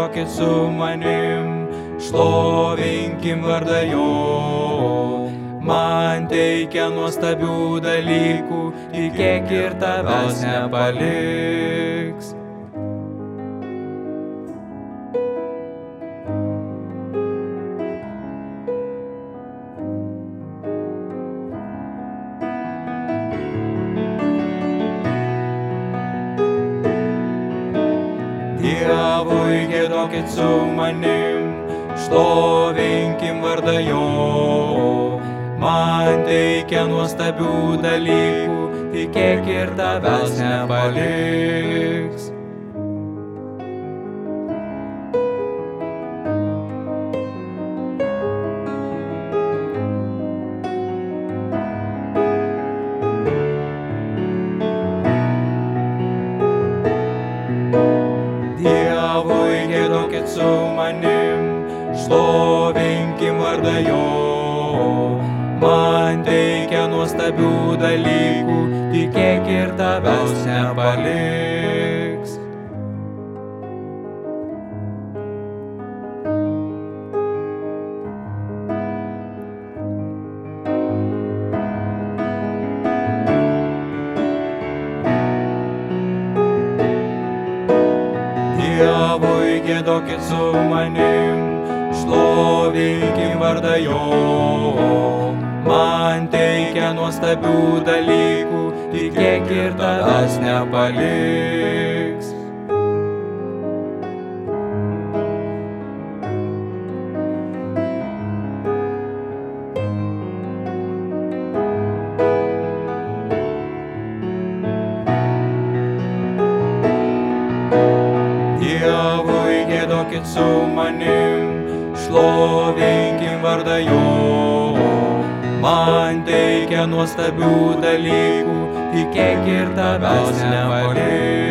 giedokit su manim, šlovinkim vardą jo. Man teikia nuostabių dalykų, tikėk ir tavęs nepaliks. Dievui giedokit su manim, šlovinkim vardą jo. Man teikia nuostabių dalykų, tikėk ir tavęs nepaliks. Dievui giedokit su manim, šlovinkim vardą jo. Man teikia nuostabių dalykų, tikėk ir tavęs nepaliks. Dievui giedokit su manim, šlovinkim vardą jo. Man teikia nuostabių dalykų, tikėk ir tavęs nepaliks. Dievui giedokit su manim, šlovinkim vardą jo. Man teikia nuostabių dalykų, tikėk ir tavęs nepaliks.